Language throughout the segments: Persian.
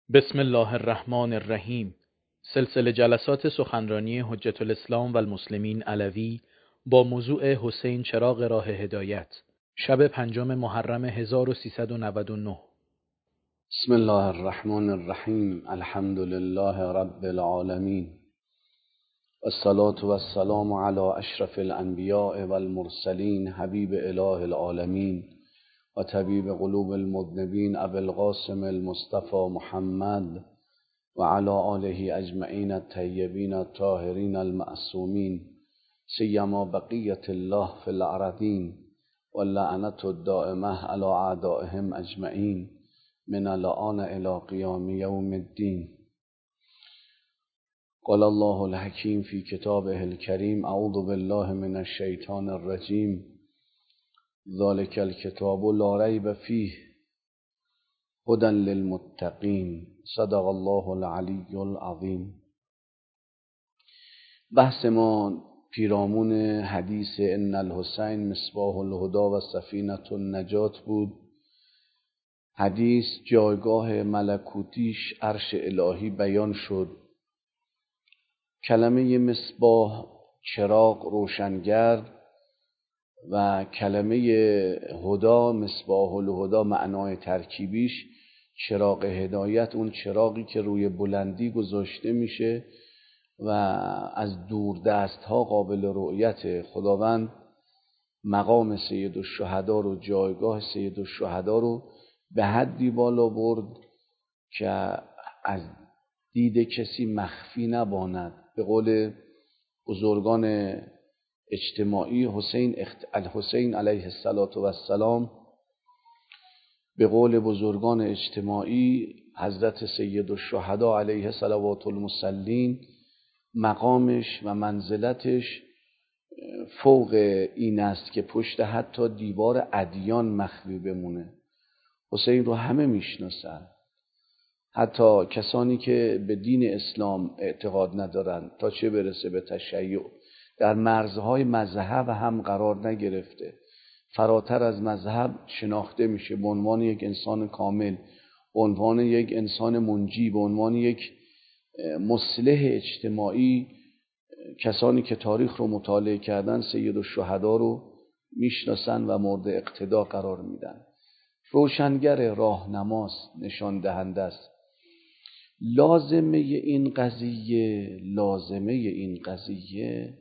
بسم الله الرحمن الرحیم. سلسله جلسات سخنرانی حجت الاسلام و المسلمین علوی با موضوع حسین چراغ راه هدایت، شب 5 محرم 1399. بسم الله الرحمن الرحیم. الحمد لله رب العالمین والصلاة والسلام علی اشرف الانبیاء والمرسلین حبیب اله العالمین و طبیب قلوب المذنبین ابی القاسم المصطفى محمد و علی آله اجمعین الطیبین الطاهرین المعصومین سیما بقیة الله فی الارضین و لعنة الدائمة علی اعدائهم اجمعین من الآن الى قیام یوم الدین. قال الله الحکیم فی کتابه الکریم اعوذ بالله من الشیطان الرجیم ذلک الکتاب لا ریب فیه هدی للمتقین. صدق الله العلی العظیم. بحث ما پیرامون حدیث ان الحسین مصباح الهدی و سفینة النجات بود. حدیث جایگاه ملکوتیش عرش الهی بیان شد. کلمه مصباح چراغ، روشنگر، و کلمه هدا مصباح الهدی معنای ترکیبیش چراغ هدایت، اون چراغی که روی بلندی گذاشته میشه و از دور دست ها قابل رؤیت. خداوند مقام سید الشهدا رو، جایگاه سید الشهدا رو به حدی بالا برد که از دید کسی مخفی نباند. به قول بزرگان اجتماعی الحسین علیه السلام، به قول بزرگان اجتماعی حضرت سید الشهدا علیه صلوات المصلین، مقامش و منزلتش فوق این است که پشت حتی دیوار ادیان مخفی بمونه. حسین رو همه میشناسن، حتی کسانی که به دین اسلام اعتقاد ندارن، تا چه برسه به تشیع. در مرزهای مذهب هم قرار نگرفته، فراتر از مذهب شناخته میشه به عنوان یک انسان کامل، به عنوان یک انسان منجی، به عنوان یک مصلح اجتماعی. کسانی که تاریخ رو مطالعه کردن سید الشهدا رو میشناسن و مورد اقتدا قرار میدن. روشنگر، راهنماست، نشان دهنده است. لازمه این قضیه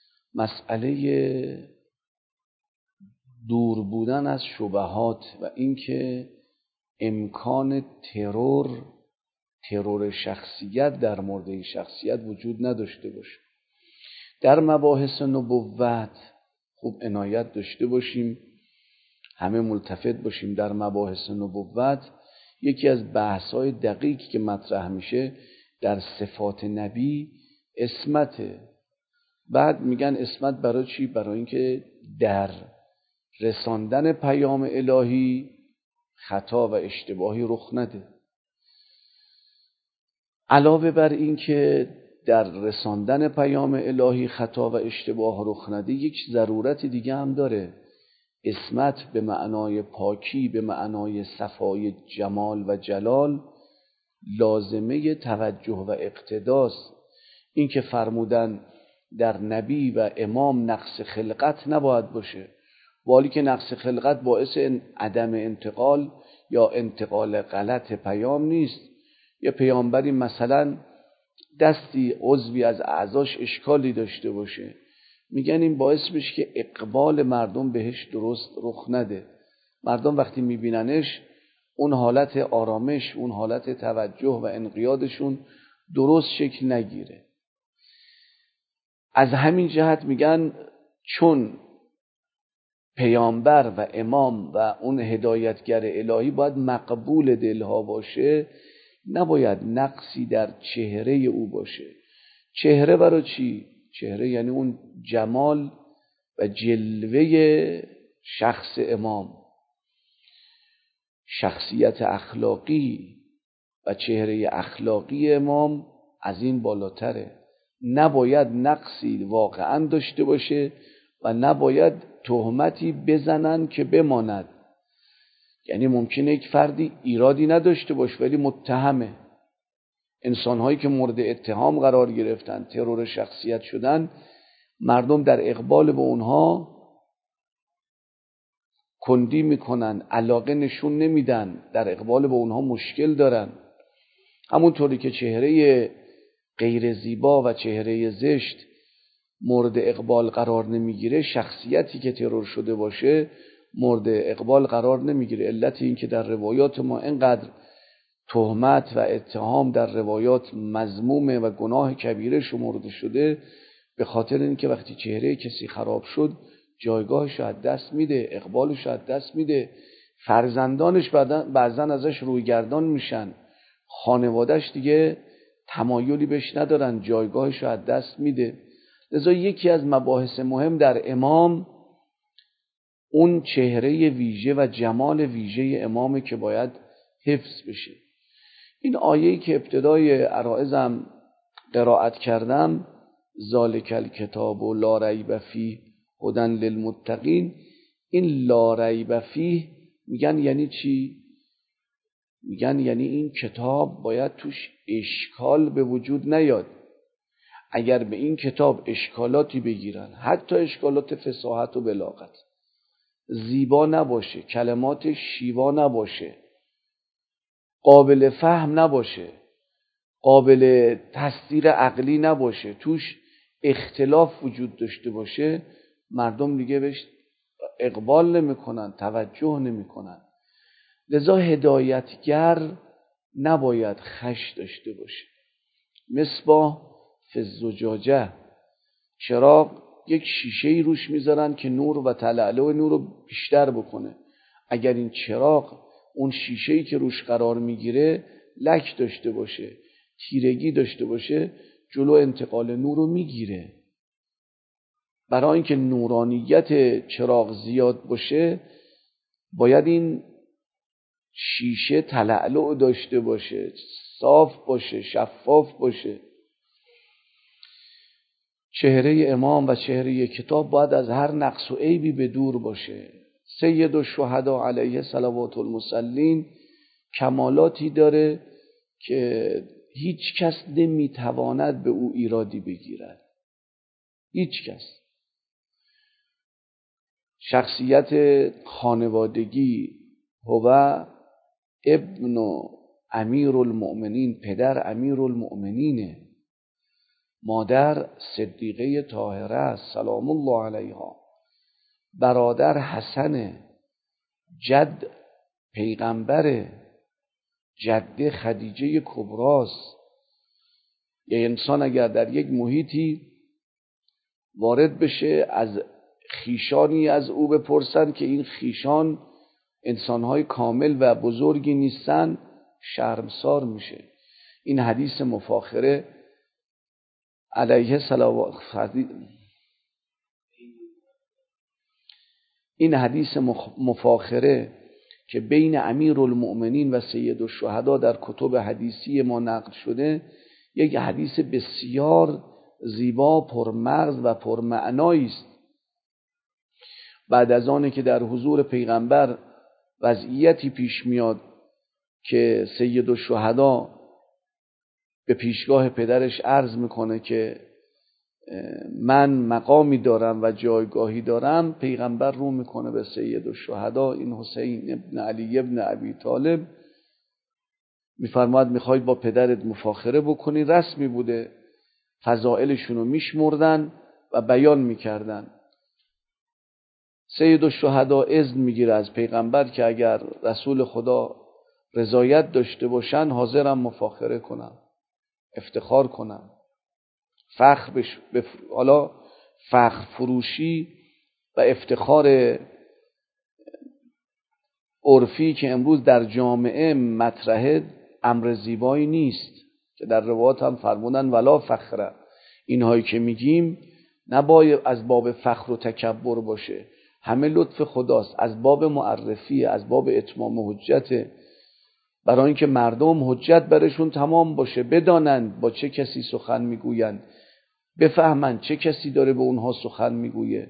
مسئله دور بودن از شبهات و اینکه امکان ترور شخصیت در مورد این شخصیت وجود نداشته باشه. در مباحث نبوت خوب عنایت داشته باشیم، همه ملتفت باشیم. در مباحث نبوت یکی از بحث‌های دقیقی که مطرح میشه در صفات نبی عصمته. بعد میگن عصمت برای چی؟ برای اینکه در رساندن پیام الهی خطا و اشتباهی رخ نده. علاوه بر این که در رساندن پیام الهی خطا و اشتباه رخ نده، یک ضرورت دیگه هم داره. عصمت به معنای پاکی، به معنای صفای جمال و جلال، لازمه توجه و اقتداست. این که فرمودن در نبی و امام نقص خلقت نباید باشه، ولی که نقص خلقت باعث عدم انتقال یا انتقال غلط پیام نیست. یه پیامبری مثلا دستی عضوی از اعضاش اشکالی داشته باشه، میگن این باعث میشه که اقبال مردم بهش درست رخ نده. مردم وقتی میبیننش اون حالت آرامش، اون حالت توجه و انقیادشون درست شکل نگیره. از همین جهت میگن چون پیامبر و امام و اون هدایتگر الهی باید مقبول دلها باشه، نباید نقصی در چهره او باشه. چهره برای چی؟ چهره یعنی اون جمال و جلوه شخص امام، شخصیت اخلاقی و چهره اخلاقی امام از این بالاتره. نباید نقصی واقعا داشته باشه و نباید تهمتی بزنن که بماند. یعنی ممکنه یک فردی ایرادی نداشته باشه ولی متهمه، انسان‌هایی که مورد اتهام قرار گرفتن، ترور شخصیت شدن، مردم در اقبال به اونها کندی میکنن، علاقه نشون نمیدن، در اقبال به اونها مشکل دارن. همونطوری که چهره غیر زیبا و چهره زشت مورد اقبال قرار نمیگیره، شخصیتی که ترور شده باشه مورد اقبال قرار نمیگیره. علت این که در روایات ما اینقدر تهمت و اتهام در روایات مذمومه و گناه کبیره شمرده شده، به خاطر اینکه وقتی چهره کسی خراب شد جایگاهش از دست میده، اقبالش از دست میده، فرزندانش بعضا ازش رویگردان میشن، خانوادهش دیگه تمایلی بهش ندارن، جایگاهش از دست میده. لذا یکی از مباحث مهم در امام اون چهره ویژه و جمال ویژه امامه که باید حفظ بشه. این آیه‌ای که ابتدای عرائضم قرائت کردم، ذالک الکتاب و لا ریب فیه هدی للمتقین، این لا ریب فیه میگن یعنی چی؟ میگن یعنی این کتاب باید توش اشکال به وجود نیاد. اگر به این کتاب اشکالاتی بگیرن، حتی اشکالات فصاحت و بلاغت، زیبا نباشه، کلمات شیوا نباشه، قابل فهم نباشه، قابل تصدیق عقلی نباشه، توش اختلاف وجود داشته باشه، مردم دیگه بهش اقبال نمیکنن، توجه نمیکنن. لذا هدایتگر نباید خش داشته باشه. مصباح فی الزجاجه، چراغ یک شیشه‌ای روش میذارن که نور و تلألؤ نور رو بیشتر بکنه. اگر این چراغ اون شیشه‌ای که روش قرار میگیره لک داشته باشه، تیرگی داشته باشه، جلو انتقال نور رو میگیره. برای اینکه نورانیت چراغ زیاد باشه باید این شیشه تلألؤ داشته باشه، صاف باشه، شفاف باشه. چهره امام و چهره کتاب باید از هر نقص و عیبی به دور باشه. سید الشهدا علیه صلوات المصلین کمالاتی داره که هیچ کس نمیتواند به او ایرادی بگیرد، هیچ کس. شخصیت خانوادگی، هو ابن امیر المؤمنین، پدر امیر المؤمنینه، مادر صدیقه طاهره است سلام الله علیها، برادر حسنه، جد پیغمبره، جده خدیجه کبراست. یه انسان اگر در یک محیطی وارد بشه، از خیشانی از او بپرسن که این خیشان انسانهای کامل و بزرگی نیستن، شرمسار میشه. این حدیث مفاخره علیه صلوات، این حدیث مفاخره که بین امیر المؤمنین و سید الشهدا در کتب حدیثی ما نقل شده، یک حدیث بسیار زیبا، پرمغز و پرمعنایی است. بعد از آنه که در حضور پیغمبر وضعیتی پیش میاد که سید الشهدا به پیشگاه پدرش عرض میکنه که من مقامی دارم و جایگاهی دارم، پیغمبر رو میکنه به سید الشهدا، این حسین ابن علی ابن ابی طالب، میفرماید میخوای با پدرت مفاخره بکنی. رسمی بوده، فضائلشون رو میشمردن و بیان میکردن. سید الشهدا اذن میگیره از پیغمبر که اگر رسول خدا رضایت داشته باشن حاضرم مفاخره کنم، افتخار کنم، حالا فخر فروشی و افتخار عرفی که امروز در جامعه مطرحه امر زیبایی نیست، که در روایات هم فرمودن ولا فخره. اینهایی که میگیم نباید از باب فخر و تکبر باشه، همه لطف خداست، از باب معرفی، از باب اتمام حجت، برای اینکه مردم حجت برشون تمام باشه، بدانند با چه کسی سخن میگویند، بفهمند چه کسی داره به اونها سخن میگویه،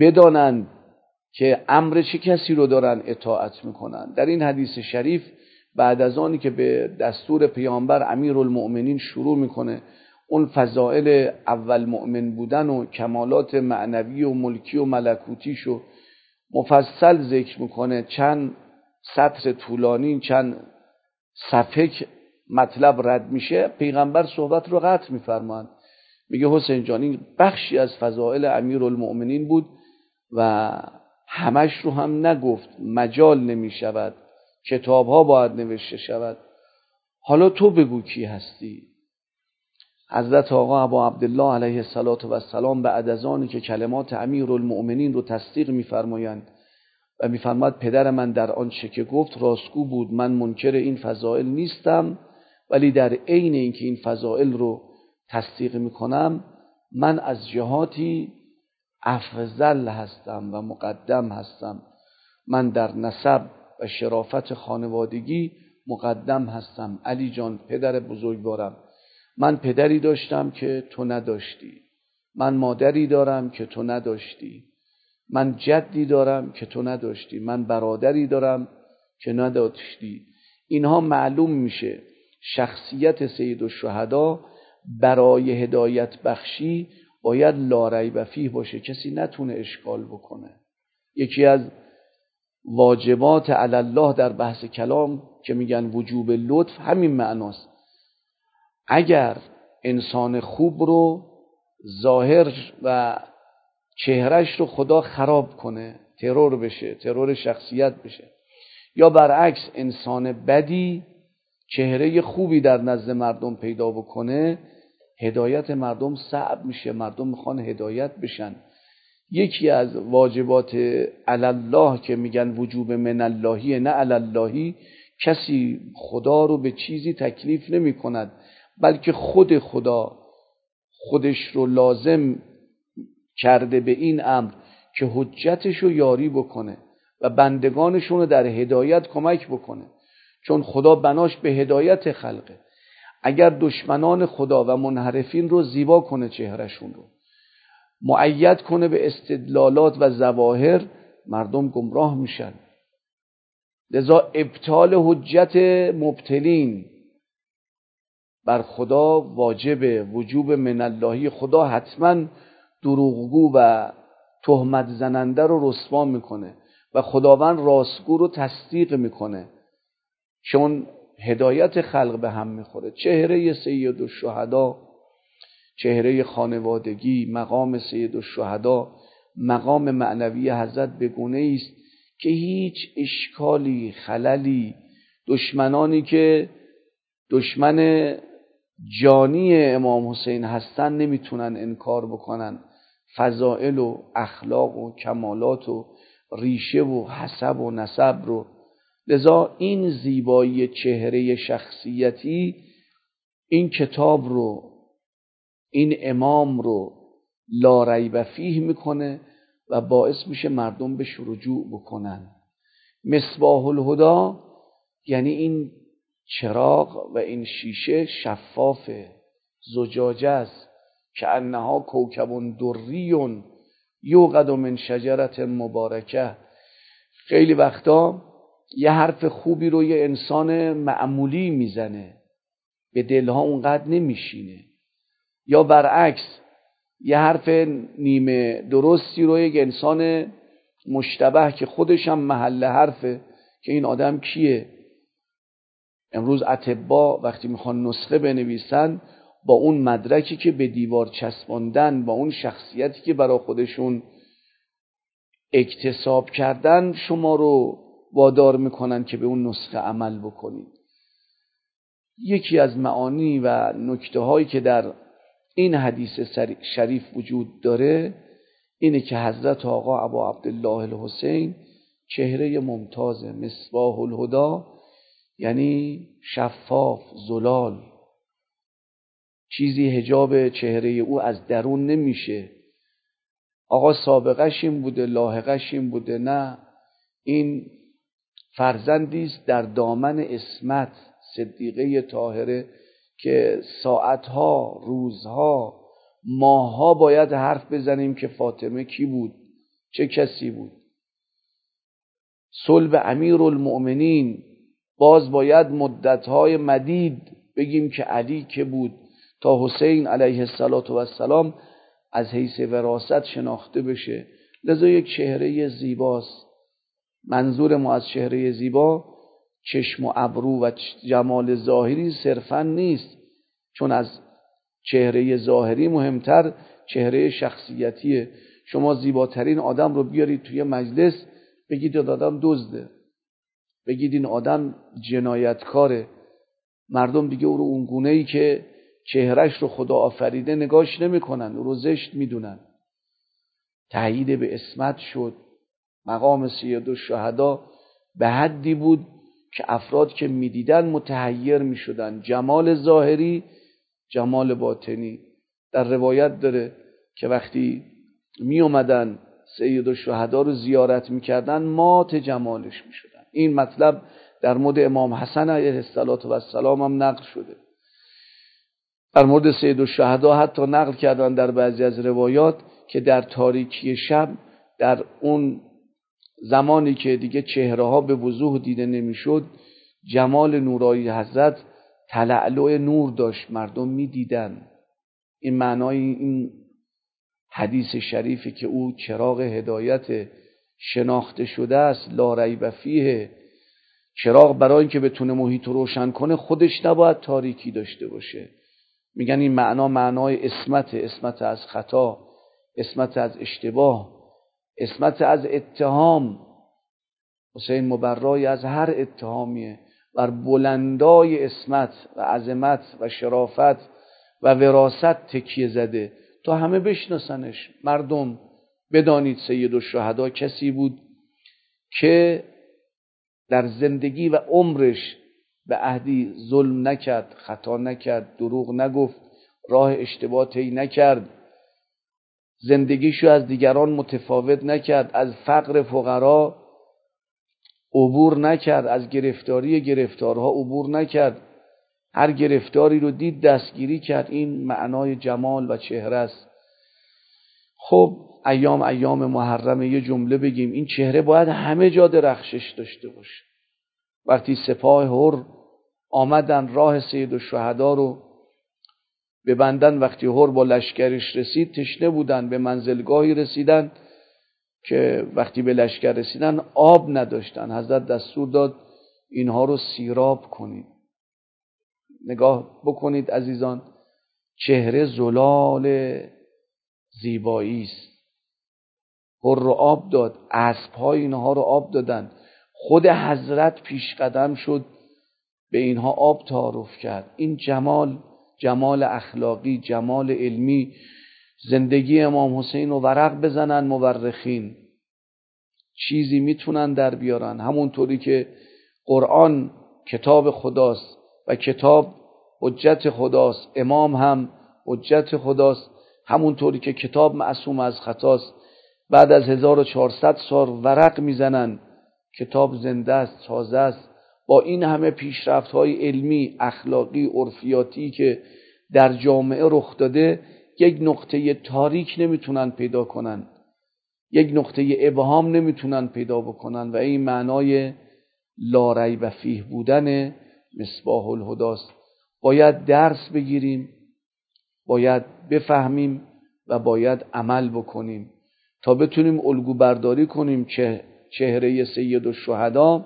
بدانند که امر چه کسی رو دارن اطاعت میکنن. در این حدیث شریف بعد از آنی که به دستور پیامبر امیرالمؤمنین شروع میکنه اون فضائل اول مؤمن بودن و کمالات معنوی و ملکی و ملکوتیشو مفصل ذکر میکنه، چند سطر طولانی، چند صفحه مطلب رد میشه، پیغمبر صحبت رو قطع میفرماند، میگه حسین جان این بخشی از فضائل امیرالمؤمنین بود و همش رو هم نگفت، مجال نمیشود، کتابها باید نوشته شود، حالا تو بگو کی هستی. حضرت آقا ابا عبدالله علیه السلام بعد از آنی که کلمات امیرالمؤمنین رو تصدیق میفرمایند و میفرماد پدر من در آنچه که گفت راستگو بود، من منکر این فضائل نیستم، ولی در عین اینکه این فضائل رو تصدیق میکنم من از جهاتی افضل هستم و مقدم هستم، من در نسب و شرافت خانوادگی مقدم هستم. علی جان پدر بزرگوارم، من پدری داشتم که تو نداشتی، من مادری دارم که تو نداشتی، من جدی دارم که تو نداشتی، من برادری دارم که نداشتی. اینها معلوم میشه شخصیت سید الشهدا برای هدایت بخشی باید لا ریب فیه باشه، کسی نتونه اشکال بکنه. یکی از واجبات علی الله در بحث کلام که میگن وجوب لطف همین معناست. اگر انسان خوب رو ظاهر و چهرش رو خدا خراب کنه، ترور بشه، ترور شخصیت بشه، یا برعکس انسان بدی چهره خوبی در نزد مردم پیدا بکنه، هدایت مردم صعب میشه، مردم میخوان هدایت بشن. یکی از واجبات علی الله که میگن وجوب من اللهی نه علی اللهی، کسی خدا رو به چیزی تکلیف نمی کند، بلکه خود خدا خودش رو لازم کرده به این امر که حجتش رو یاری بکنه و بندگانشون رو در هدایت کمک بکنه، چون خدا بناش به هدایت خلقه. اگر دشمنان خدا و منحرفین رو زیبا کنه، چهرشون رو مؤید کنه به استدلالات و ظواهر، مردم گمراه میشن. لذا ابطال حجت مبتلین بر خدا واجبه، وجوب من اللهی. خدا حتما دروغگو و تهمت زننده رو رسوا میکنه و خداوند راستگو رو تصدیق میکنه، چون هدایت خلق به هم میخوره. چهره سید الشهدا، چهره خانوادگی، مقام سید الشهدا، مقام معنوی حضرت بگونه است که هیچ اشکالی، خللی، دشمنانی که دشمن جانی امام حسین هستن نمیتونن انکار بکنن فضائل و اخلاق و کمالات و ریشه و حسب و نسب رو. لذا این زیبایی چهره شخصیتی این کتاب رو، این امام رو لا ریب فیه میکنه و باعث میشه مردم بهش رجوع بکنن. مصباح الهدی یعنی این چراغ و این شیشه شفاف زجاجه است که انها کوکب دری یوقد من شجرة مبارکه. خیلی وقتا یه حرف خوبی رو یه انسان معمولی میزنه، به دلها اونقدر نمیشینه، یا برعکس یه حرف نیمه درستی رو یک انسان مشتبه که خودش هم محل حرفه که این آدم کیه. امروز اطباء وقتی میخوان نسخه بنویسن، با اون مدرکی که به دیوار چسباندن، با اون شخصیتی که برای خودشون اکتساب کردن، شما رو وادار میکنن که به اون نسخه عمل بکنید. یکی از معانی و نکته هایی که در این حدیث شریف وجود داره اینه که حضرت آقا ابا عبدالله الحسین چهره ممتاز، مصباح الهدی، یعنی شفاف، زلال، چیزی حجاب چهره او از درون نمیشه. آقا سابقش این بوده، لاحقش این بوده، نه، این فرزندی است در دامن عصمت، صدیقه طاهره که ساعتها، روزها، ماهها باید حرف بزنیم که فاطمه کی بود، چه کسی بود. صلب امیرالمؤمنین باز باید مدت‌های مدید بگیم که علی که بود تا حسین علیه السلام از حیث وراثت شناخته بشه. لذا یک چهره زیباست. منظور ما از چهره زیبا چشم و ابرو و جمال ظاهری صرفاً نیست، چون از چهره ظاهری مهمتر چهره شخصیتیه. شما زیباترین آدم رو بیارید توی مجلس، بگید این آدم دزده، بگید این آدم جنایتکاره، مردم دیگه او رو اونگونه‌ای که چهرش رو خدا آفریده نگاش نمی‌کنن، او رو زشت می‌دونن. تأیید به عصمت شد. مقام سیدالشهدا به حدی بود که افراد که می‌دیدن متحیر می‌شدن. جمال ظاهری، جمال باطنی. در روایت داره که وقتی می اومدن سیدالشهدا رو زیارت می‌کردن مات جمالش می‌شدن. این مطلب در مورد امام حسن علیه السلام هم نقل شده. در مورد سیدالشهدا حتی نقل کردن در بعضی از روایات که در تاریکی شب، در اون زمانی که دیگه چهره ها به وضوح دیده نمیشد، جمال نورانی حضرت تلألؤ نور داشت، مردم میدیدن. این معنای این حدیث شریفی که او چراغ هدایت شناخته شده است، لا ریب فیه. چراغ برای اینکه بتونه محیط رو روشن کنه خودش نباید تاریکی داشته باشه. میگن این معنای عصمت از خطا، عصمت از اشتباه، عصمت از اتهام. حسین مبرای از هر اتهامیه. بر بلندای عصمت و عظمت و شرافت و وراثت تکیه زده تا همه بشناسنش. مردم بدانید سیدالشهدا کسی بود که در زندگی و عمرش به عهدی ظلم نکرد، خطا نکرد، دروغ نگفت، راه اشتباه طی نکرد، زندگیشو از دیگران متفاوت نکرد، از فقر فقرا عبور نکرد، از گرفتارها عبور نکرد، هر گرفتاری رو دید دستگیری کرد. این معنای جمال و چهره است. خب ایام محرمه یه جمله بگیم، این چهره باید همه جا درخشش داشته باشه. وقتی سپاه هر آمدن راه سیدالشهدا رو ببندن، وقتی هر با لشکرش رسید تشنه بودن، به منزلگاهی رسیدن که وقتی به لشکر رسیدن آب نداشتن. حضرت دستور داد اینها رو سیراب کنید. نگاه بکنید عزیزان، چهره زلال زیبایی است. هر رو آب داد، اسب‌های اینها رو آب دادن، خود حضرت پیش قدم شد به اینها آب تعارف کرد. این جمال اخلاقی، جمال علمی. زندگی امام حسین رو ورق بزنن مورخین، چیزی میتونن در بیارن. همونطوری که قرآن کتاب خداست و کتاب حجت خداست، امام هم حجت خداست، همونطوری که کتاب معصوم از خطاست. بعد از 1400 سال ورق میزنن، کتاب زنده است، تازه است. با این همه پیشرفت‌های علمی، اخلاقی، عرفیاتی که در جامعه رخ داده، یک نقطه تاریک نمیتونن پیدا کنن، یک نقطه ابهام نمیتونن پیدا بکنن و این معنای لا ریب فیه بودن مصباح الهداست. باید درس بگیریم، باید بفهمیم و باید عمل بکنیم تا بتونیم الگو برداری کنیم. چهره سیدالشهدا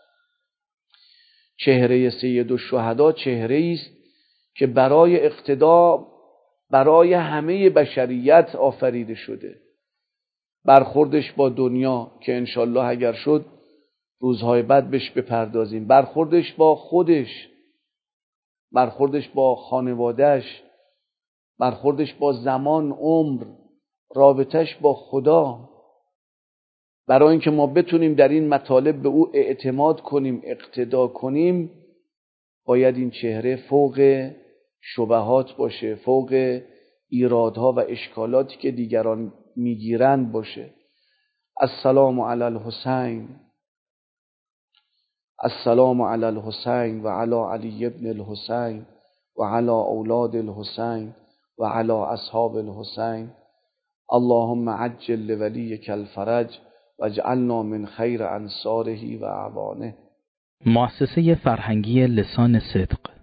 چهره است که برای اقتدا برای همه بشریت آفریده شده. برخوردش با دنیا که انشالله اگر شد روزهای بعد بهش بپردازیم، برخوردش با خودش، برخوردش با خانوادهش، برخوردش با زمان، عمر، رابطش با خدا. برای اینکه ما بتونیم در این مطالب به او اعتماد کنیم، اقتدا کنیم، باید این چهره فوق شبهات باشه، فوق ایرادها و اشکالاتی که دیگران میگیرند باشه. السلام علی الحسین، السلام علی الحسین و علی علی ابن الحسین و علی اولاد الحسین و علی اصحاب الحسین. اللهم عجل لولیک الفرج واجعلنا من خیر انصاره و اعوانه. مؤسسه فرهنگی لسان صدق